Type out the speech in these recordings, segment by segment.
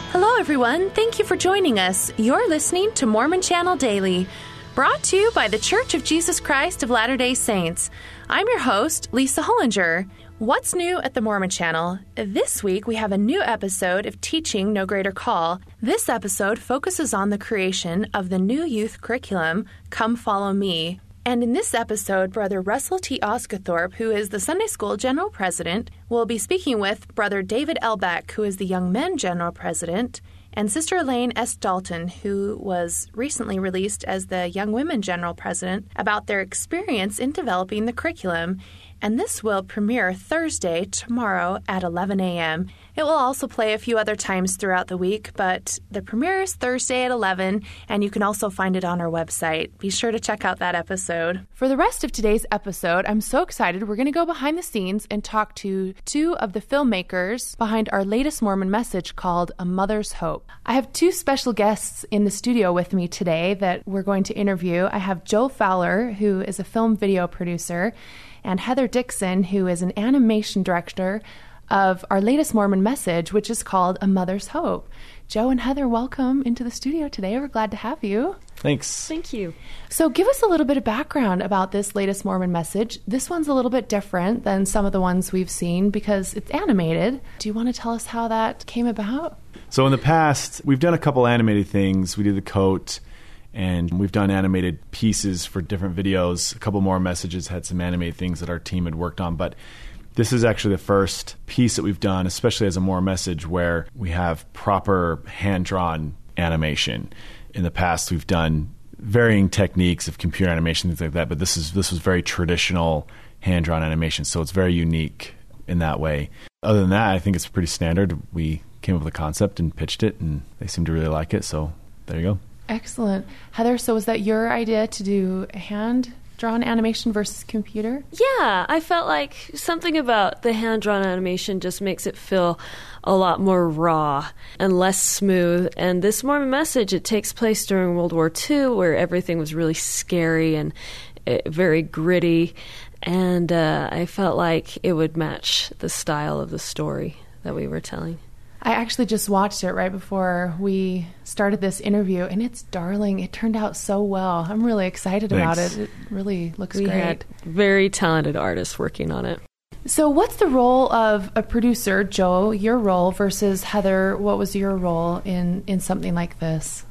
Hello, everyone. Thank you for joining us. You're listening to Mormon Channel Daily, brought to you by The Church of Jesus Christ of Latter-day Saints. I'm your host, Lisa Hollinger. What's new at the Mormon Channel? This week, we have a new episode of Teaching No Greater Call. This episode focuses on the creation of the new youth curriculum, Come Follow Me. And in this episode, Brother Russell T. Osgothorpe, who is the Sunday School General President, will be speaking with Brother David Elbeck, who is the Young Men General President, and Sister Elaine S. Dalton, who was recently released as the Young Women General President, about their experience in developing the curriculum. And this will premiere Thursday, tomorrow at 11 a.m. It will also play a few other times throughout the week, but the premiere is Thursday at 11, and you can also find it on our website. Be sure to check out that episode. For the rest of today's episode, I'm so excited. We're going to go behind the scenes and talk to two of the filmmakers behind our latest Mormon message called A Mother's Hope. I have two special guests in the studio with me today that we're going to interview. I have Joe Fowler, who is a film video producer, and Heather Dixon, who is an animation director of our latest Mormon message, which is called A Mother's Hope. Joe and Heather, welcome into the studio today. We're glad to have you. Thanks. Thank you. So give us a little bit of background about this latest Mormon message. This one's a little bit different than some of the ones we've seen because it's animated. Do you want to tell us how that came about? So in the past, we've done a couple animated things. We did the coat, and we've done animated pieces for different videos. A couple more messages had some animated things that our team had worked on. But this is actually the first piece that we've done, especially as a more message, where we have proper hand-drawn animation. In the past, we've done varying techniques of computer animation, things like that. But this was very traditional hand-drawn animation. So it's very unique in that way. Other than that, I think it's pretty standard. We came up with a concept and pitched it, and they seem to really like it. So there you go. Excellent. Heather, so was that your idea to do hand-drawn animation versus computer? Yeah, I felt like something about the hand-drawn animation just makes it feel a lot more raw and less smooth. And this Mormon message, it takes place during World War II, where everything was really scary and very gritty. And I felt like it would match the style of the story that we were telling. I actually just watched it right before we started this interview, and it's darling. It turned out so well. I'm really excited about it. It really looks great. Had very talented artists working on it. So what's the role of a producer, Joe, your role, versus Heather, what was your role in something like this?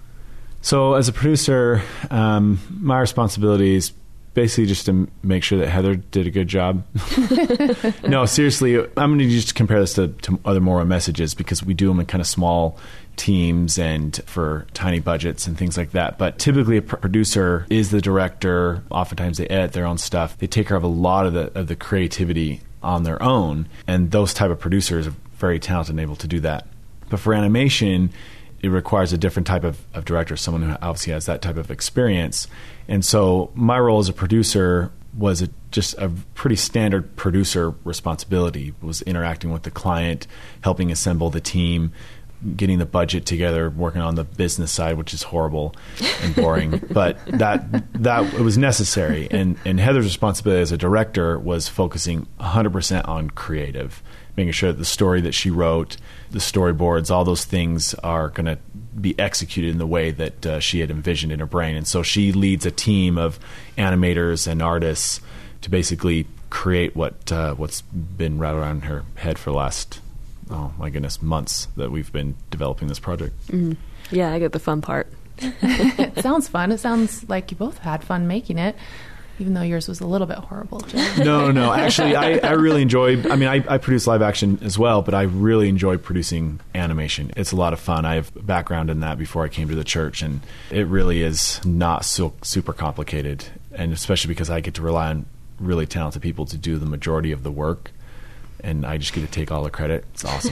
So as a producer, my responsibility is basically just to make sure that Heather did a good job. No, seriously, I'm going to just compare this to other Mormon messages because we do them in kind of small teams and for tiny budgets and things like that. But typically a producer is the director. Oftentimes they edit their own stuff. They take care of a lot of the creativity on their own. And those type of producers are very talented and able to do that. But for animation, it requires a different type of director, someone who obviously has that type of experience. And so my role as a producer was just a pretty standard producer responsibility, was interacting with the client, helping assemble the team, getting the budget together, working on the business side, which is horrible and boring. But that it was necessary. And Heather's responsibility as a director was focusing 100% on creative, making sure that the story that she wrote, the storyboards, all those things are going to be executed in the way that she had envisioned in her brain. And so she leads a team of animators and artists to basically create what's been right around her head for the last, oh my goodness, months that we've been developing this project. Mm-hmm. Yeah, I get the fun part. It sounds fun. It sounds like you both had fun making it, even though yours was a little bit horrible, Joe. No. Actually, I really enjoy, I produce live action as well, but I really enjoy producing animation. It's a lot of fun. I have a background in that before I came to the church, and it really is not so super complicated, and especially because I get to rely on really talented people to do the majority of the work, and I just get to take all the credit. It's awesome.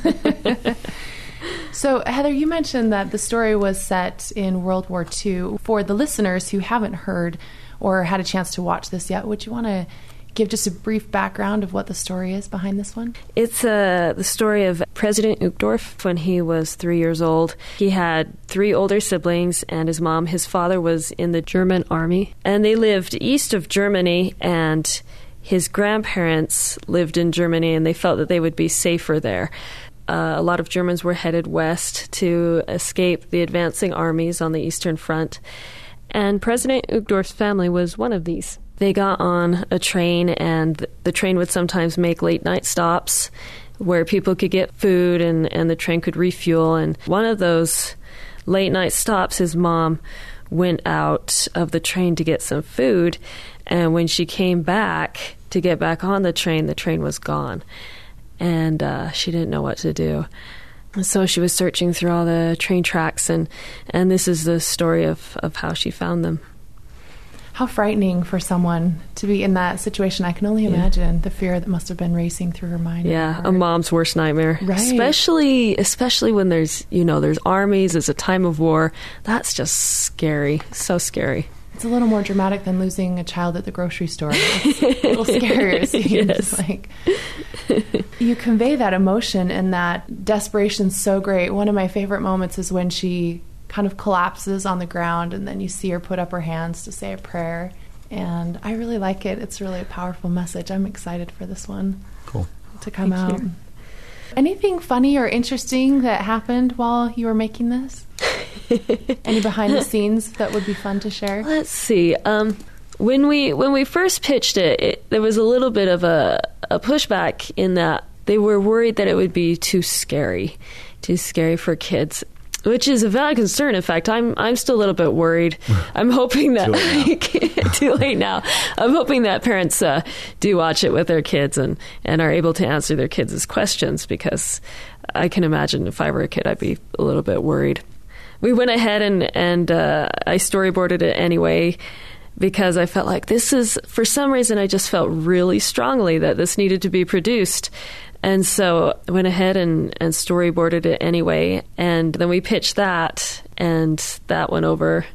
So, Heather, you mentioned that the story was set in World War II. For the listeners who haven't heard or had a chance to watch this yet, would you want to give just a brief background of what the story is behind this one? It's the story of President Uchtdorf when he was 3 years old. He had 3 older siblings and his mom. His father was in the German army, and they lived east of Germany, and his grandparents lived in Germany, and they felt that they would be safer there. a lot of Germans were headed west to escape the advancing armies on the Eastern Front. And President Uchtdorf's family was one of these. They got on a train, and the train would sometimes make late-night stops where people could get food and the train could refuel. And one of those late-night stops, his mom went out of the train to get some food, and when she came back to get back on the train was gone. And she didn't know what to do. So she was searching through all the train tracks, and this is the story of how she found them. How frightening for someone to be in that situation. I can only imagine the fear that must have been racing through her mind. Yeah, a mom's worst nightmare. Right. Especially when there's armies, it's a time of war. That's just scary. So scary. It's a little more dramatic than losing a child at the grocery store. It's a little scarier, it seems. Yes. Like. You convey that emotion and that desperation so great. One of my favorite moments is when she kind of collapses on the ground, and then you see her put up her hands to say a prayer. And I really like it. It's really a powerful message. I'm excited for this one. Cool. To come Thank out. you. Anything funny or interesting that happened while you were making this? Any behind the scenes that would be fun to share? Let's see. When we first pitched it, there was a little bit of a pushback in that they were worried that it would be too scary for kids, which is a valid concern. In fact, I'm still a little bit worried. I'm hoping that too late now. I'm hoping that parents do watch it with their kids and are able to answer their kids' questions, because I can imagine if I were a kid, I'd be a little bit worried. We went ahead and I storyboarded it anyway, because I felt like for some reason, I just felt really strongly that this needed to be produced. And so I went ahead and storyboarded it anyway. And then we pitched that, and that went over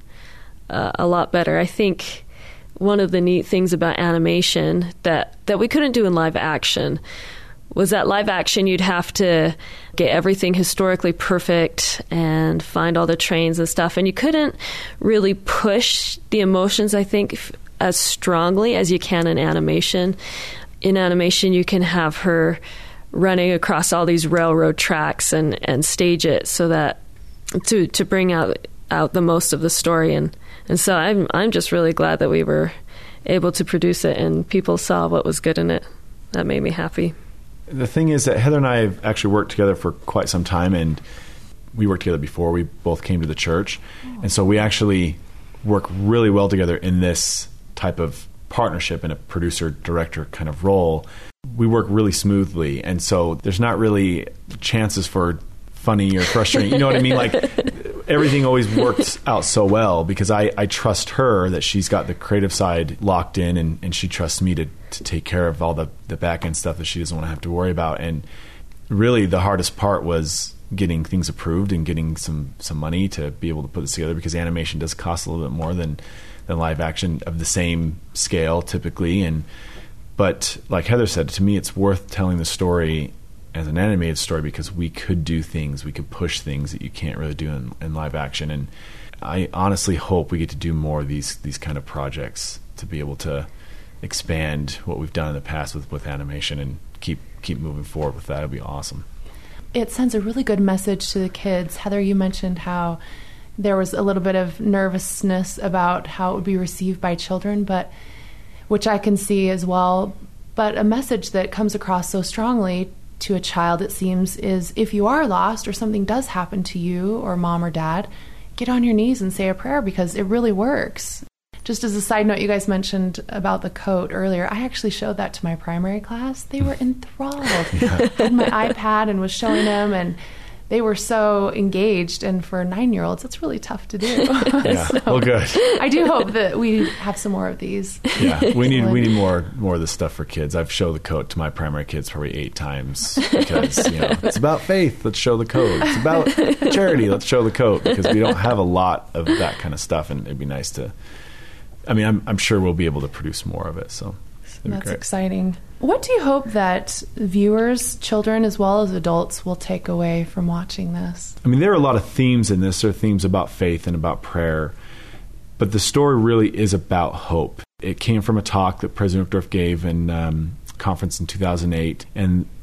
a lot better. I think one of the neat things about animation that we couldn't do in live action was that live action, you'd have to get everything historically perfect and find all the trains and stuff. And you couldn't really push the emotions, I think, as strongly as you can in animation. In animation, you can have her running across all these railroad tracks and stage it so that to bring out the most of the story. And so I'm just really glad that we were able to produce it and people saw what was good in it. That made me happy. The thing is that Heather and I have actually worked together for quite some time, and we worked together before we both came to the church. And so we actually work really well together in this type of partnership, in a producer-director kind of role. We work really smoothly, and so there's not really chances for funny or frustrating. You know what I mean? Like, everything always works out so well because I trust her that she's got the creative side locked in, and she trusts me to take care of all the back end stuff that she doesn't want to have to worry about. And really the hardest part was getting things approved and getting some money to be able to put this together, because animation does cost a little bit more than live action of the same scale typically. But like Heather said, to me it's worth telling the story as an animated story because we could do things, we could push things that you can't really do in live action. And I honestly hope we get to do more of these kind of projects to be able to expand what we've done in the past with animation and keep moving forward with that. It'd be awesome. It sends a really good message to the kids. Heather, you mentioned how there was a little bit of nervousness about how it would be received by children, but which I can see as well. But a message that comes across so strongly to a child, it seems, is if you are lost or something does happen to you or mom or dad, get on your knees and say a prayer, because it really works. Just as a side note, you guys mentioned about the coat earlier. I actually showed that to my primary class. They were enthralled. I had my iPad and was showing them, and they were so engaged. And for 9-year-olds, it's really tough to do. Yeah, so well, good. I do hope that we have some more of these. Yeah, we need more of this stuff for kids. I've showed the coat to my primary kids probably 8 times because it's about faith. Let's show the coat. It's about charity. Let's show the coat, because we don't have a lot of that kind of stuff, and it'd be nice to. I mean, I'm sure we'll be able to produce more of it. So that's exciting. What do you hope that viewers, children as well as adults, will take away from watching this? I mean, there are a lot of themes in this. There are themes about faith and about prayer. But the story really is about hope. It came from a talk that President Uchtdorf gave in conference in 2008. And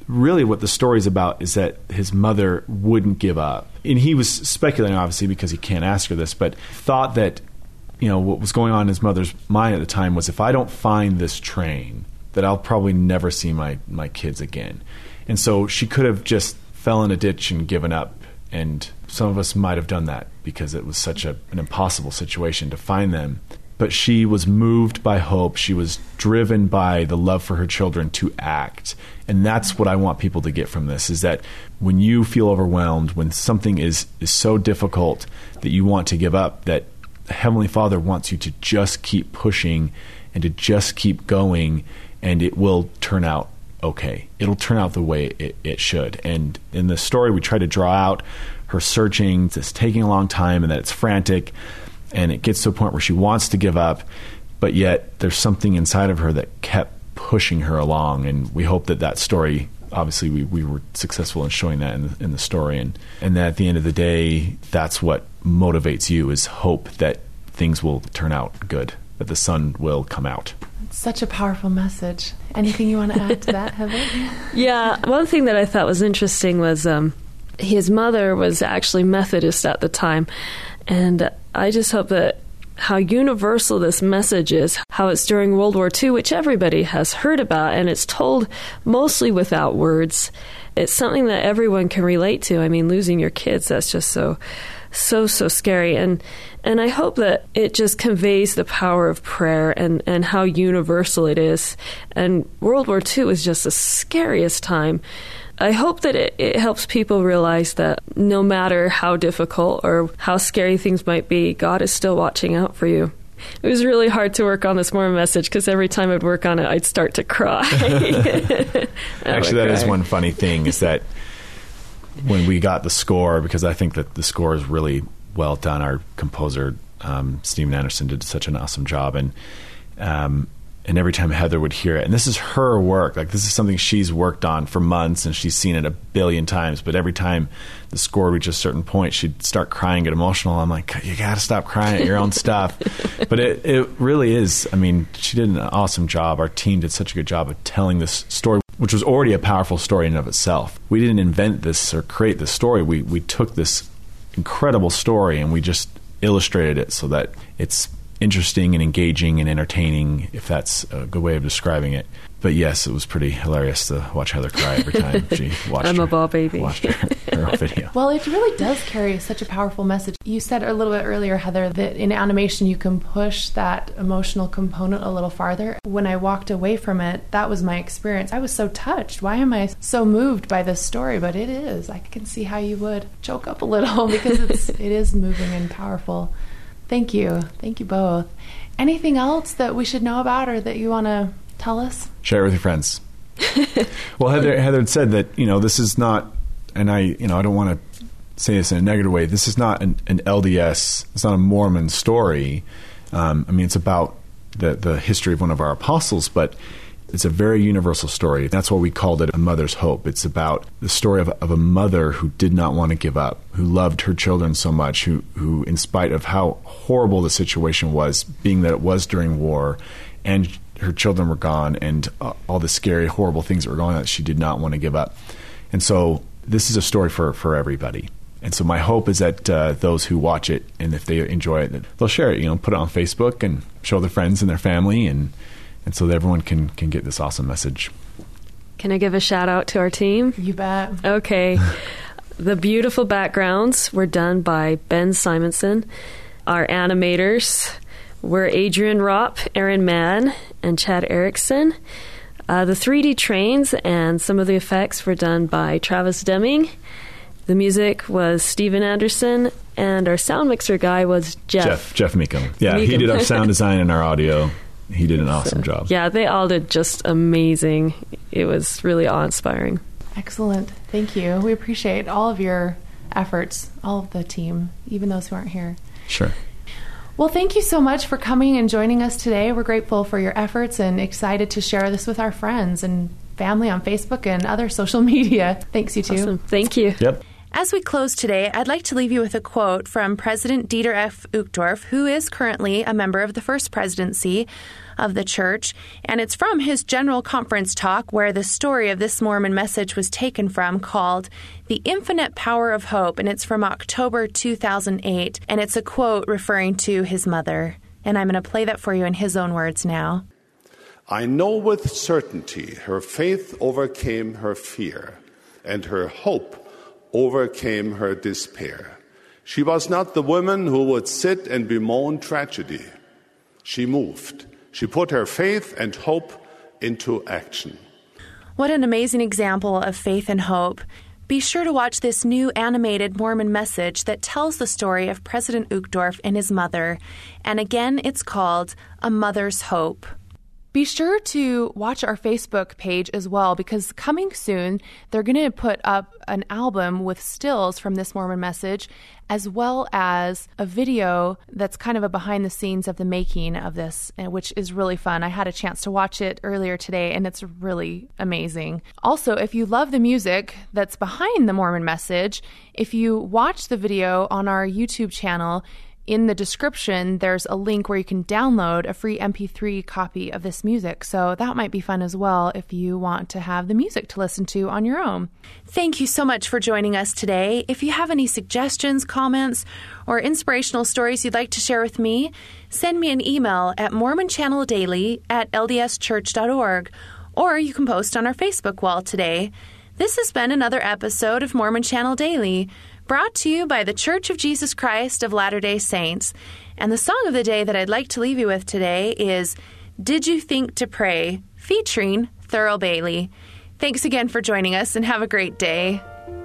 really what the story's about is that his mother wouldn't give up. And he was speculating, obviously, because he can't ask her this, but thought that, what was going on in his mother's mind at the time was, if I don't find this train, that I'll probably never see my kids again. And so she could have just fell in a ditch and given up. And some of us might have done that because it was such an impossible situation to find them. But she was moved by hope. She was driven by the love for her children to act. And that's what I want people to get from this, is that when you feel overwhelmed, when something is so difficult that you want to give up, that Heavenly Father wants you to just keep pushing and to just keep going, and it will turn out okay. It'll turn out the way it should. And in the story, we try to draw out her searching. It's taking a long time, and that it's frantic, and it gets to a point where she wants to give up, but yet there's something inside of her that kept pushing her along. And we hope that story, obviously we were successful in showing that in the story, and that at the end of the day, that's what motivates you, is hope that things will turn out good, that the sun will come out. Such a powerful message. Anything you want to add to that, Heather? Yeah, one thing that I thought was interesting was his mother was actually Methodist at the time. And I just hope that how universal this message is, how it's during World War II, which everybody has heard about, and it's told mostly without words. It's something that everyone can relate to. I mean, losing your kids, that's just so scary. And I hope that it just conveys the power of prayer and how universal it is. And World War II was just the scariest time. I hope that it helps people realize that no matter how difficult or how scary things might be, God is still watching out for you. It was really hard to work on this morning message because every time I'd work on it, I'd start to cry. Actually, that is one funny thing, is that when we got the score, because I think that the score is really well done. Our composer, Stephen Anderson, did such an awesome job. And every time Heather would hear it, and this is her work, like this is something she's worked on for months and she's seen it a billion times, but every time the score reached a certain point, she'd start crying, get emotional. I'm like, you got to stop crying at your own stuff. But it really is, I mean, she did an awesome job. Our team did such a good job of telling this story, which was already a powerful story in and of itself. We didn't invent this or create this story. We took this incredible story and we just illustrated it so that it's interesting and engaging and entertaining, if that's a good way of describing it. But yes, it was pretty hilarious to watch Heather cry every time she watched I'm a ball baby. Watched her video. Well, it really does carry such a powerful message. You said a little bit earlier, Heather, that in animation you can push that emotional component a little farther. When I walked away from it, that was my experience. I was so touched. Why am I so moved by this story? But it is. I can see how you would choke up a little because it is moving and powerful. Thank you. Thank you both. Anything else that we should know about or that you want to tell us? Share it with your friends. Well, Heather had said that, this is not, and I don't want to say this in a negative way, this is not an LDS, it's not a Mormon story. It's about the history of one of our apostles, but it's a very universal story. That's why we called it A Mother's Hope. It's about the story of a mother who did not want to give up, who loved her children so much, who in spite of how horrible the situation was, being that it was during war, and her children were gone, and all the scary, horrible things that were going on, she did not want to give up. And so this is a story for everybody. And so my hope is that those who watch it, and if they enjoy it, that they'll share it, put it on Facebook and show their friends and their family, and so that everyone can get this awesome message. Can I give a shout out to our team? You bet. Okay. The beautiful backgrounds were done by Ben Simonson. Our animators were Adrian Ropp, Aaron Mann, and Chad Erickson. The 3D trains and some of the effects were done by Travis Deming. The music was Stephen Anderson, and our sound mixer guy was Jeff Meekum. Yeah, Meekum. He did our sound design and our audio. He did an awesome job. Yeah, they all did just amazing. It was really awe-inspiring. Excellent. Thank you. We appreciate all of your efforts, all of the team, even those who aren't here. Sure. Well, thank you so much for coming and joining us today. We're grateful for your efforts and excited to share this with our friends and family on Facebook and other social media. Thanks, you two. Awesome. Thank you. Yep. As we close today, I'd like to leave you with a quote from President Dieter F. Uchtdorf, who is currently a member of the First Presidency of the Church, and it's from his General Conference talk where the story of this Mormon message was taken from, called The Infinite Power of Hope, and it's from October 2008, and it's a quote referring to his mother. And I'm going to play that for you in his own words now. I know with certainty her faith overcame her fear, and her hope overcame her despair. She was not the woman who would sit and bemoan tragedy. She moved. She put her faith and hope into action. What an amazing example of faith and hope. Be sure to watch this new animated Mormon message that tells the story of President Uchtdorf and his mother. And again, it's called A Mother's Hope. Be sure to watch our Facebook page as well, because coming soon, they're going to put up an album with stills from this Mormon message, as well as a video that's kind of a behind the scenes of the making of this, which is really fun. I had a chance to watch it earlier today, and it's really amazing. Also, if you love the music that's behind the Mormon message, if you watch the video on our YouTube channel, in the description, there's a link where you can download a free MP3 copy of this music. So that might be fun as well if you want to have the music to listen to on your own. Thank you so much for joining us today. If you have any suggestions, comments, or inspirational stories you'd like to share with me, send me an email at mormonchanneldaily@ldschurch.org, or you can post on our Facebook wall today. This has been another episode of Mormon Channel Daily, brought to you by the Church of Jesus Christ of Latter-day Saints. And the song of the day that I'd like to leave you with today is Did You Think to Pray, featuring Thurl Bailey. Thanks again for joining us, and have a great day.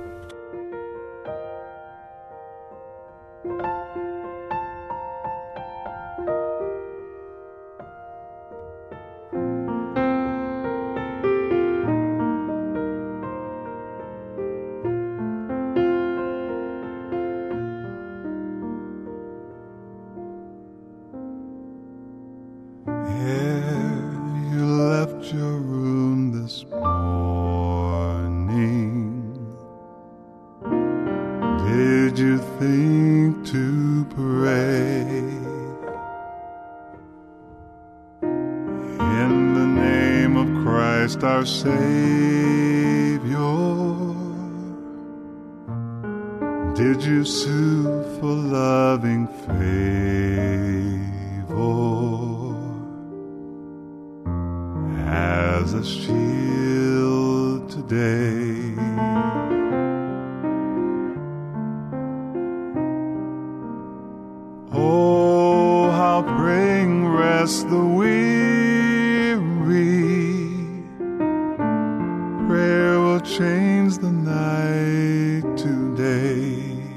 Your room this morning. Did you think to pray? In the name of Christ our Savior, did you sue for loving favor? As a shield today, oh, how praying rest the weary. Prayer will change the night today.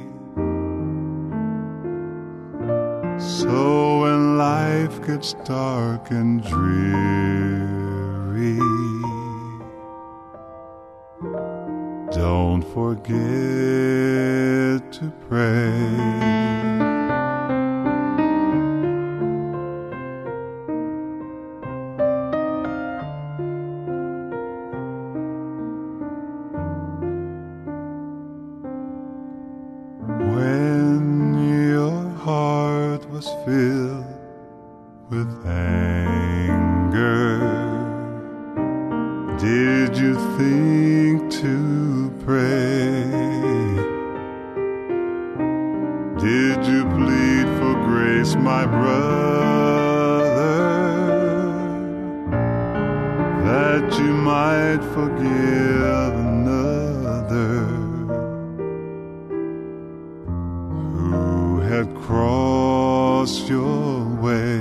So when life gets dark and dreary, don't forget to pray. When your heart was filled with anger, did you think to pray? Did you plead for grace, my brother, that you might forgive another who had crossed your way?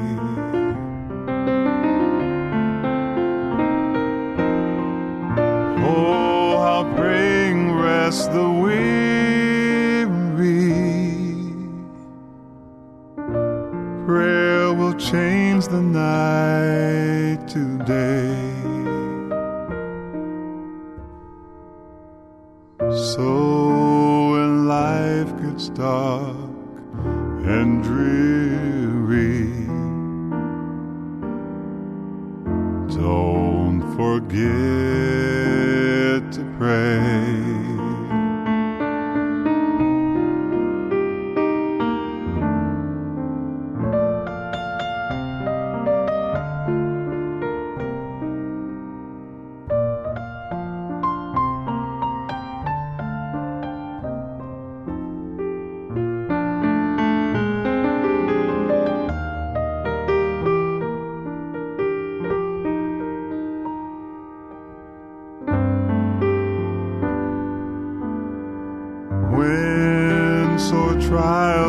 Oh, how praying rest the weary. Prayer will change the night today. So when life gets dark and dreary, don't forget to pray.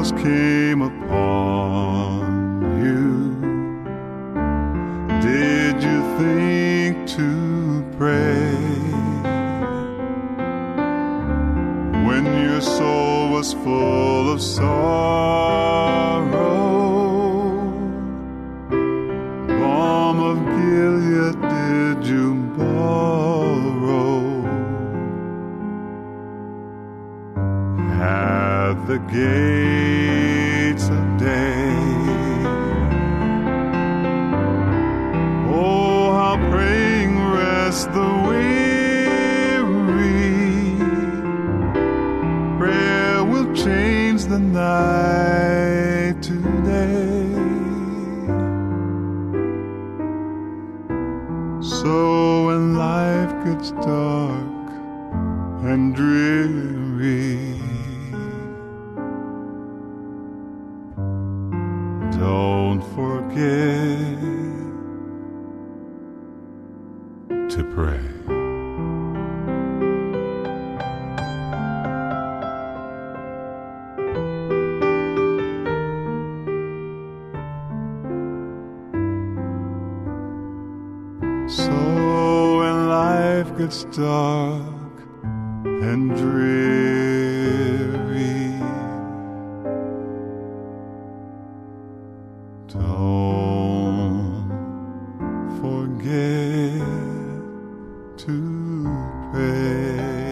troubles came upon you, did you think to pray? When your soul was full of sorrow, balm of Gilead did you borrow? At the gates of day, oh, how praying rest the weary. Prayer will change the night to day. So when life gets dark and dreary, don't forget to pray. So when life gets dark and dreary, don't forget to pray.